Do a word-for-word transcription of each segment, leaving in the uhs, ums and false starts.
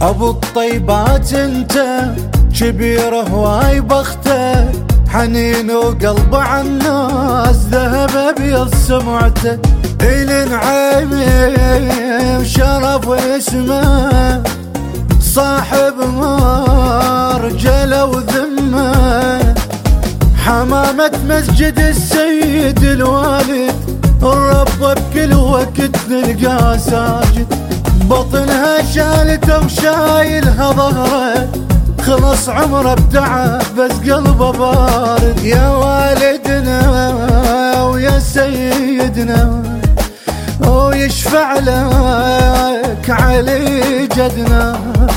ابو الطيبات انت كبير هواي بخته، حنين وقلبه عالناس ذهب ابيض سمعته، إلين عيبي شرف اسمه، صاحب مرجله وذمه، حمامة مسجد السيد الوالد، الرب بكل وقت نلقاه ساجد، بطنها شالته وشايلها ظهره، خلص عمره بتعب بس قلبه بارد. يا والدنا ويا سيدنا ويشفع لك علي جدنا.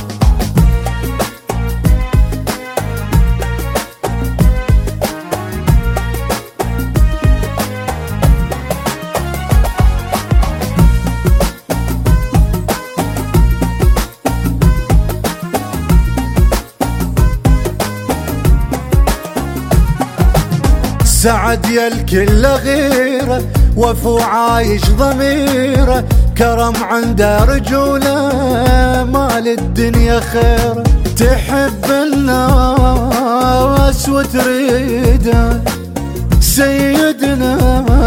سعد يا الكل غيره، وفو عايش ضميره، كرم عنده رجوله، مال الدنيا خيره، تحب الناس وتريده، سيدنا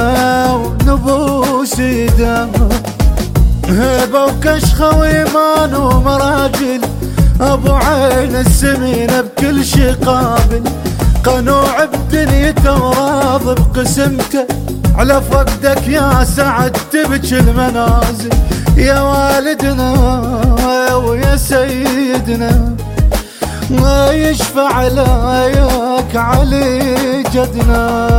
ونبوس يده، هبه وكشخه وايمان ومراجل، ابو عين السمينه بكل شي قابل، قنوع بدنيته وراض بقسمته، على فقدك يا سعد تبكي المنازل. يا والدنا ويا سيدنا يشفع لك علي جدنا.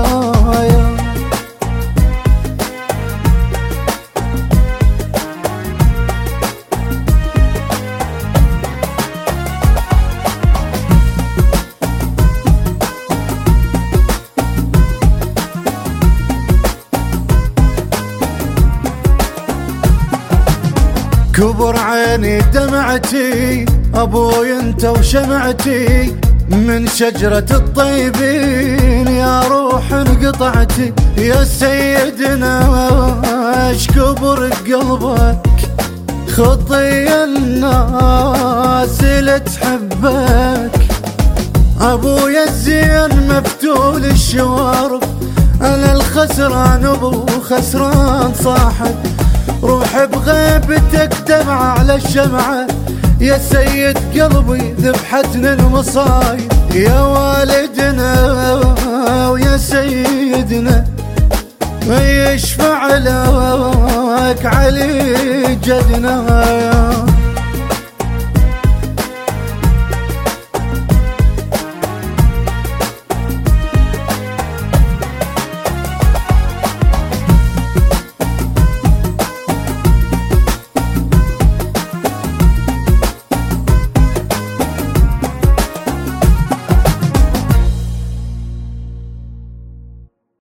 كبر عيني دمعتي، ابوي انت وشمعتي، من شجرة الطيبين يا روح انقطعتي. يا سيدنا اش كبر قلبك، خطي الناس اللي تحبك، ابويا الزين مفتول الشوارب، انا الخسران ابو خسران صاحب، روح بغيبتك دمعة على الشمعة، يا سيد قلبي ذبحتني المصايب. يا والدنا ويا سيدنا يشفع لك علي جدنا.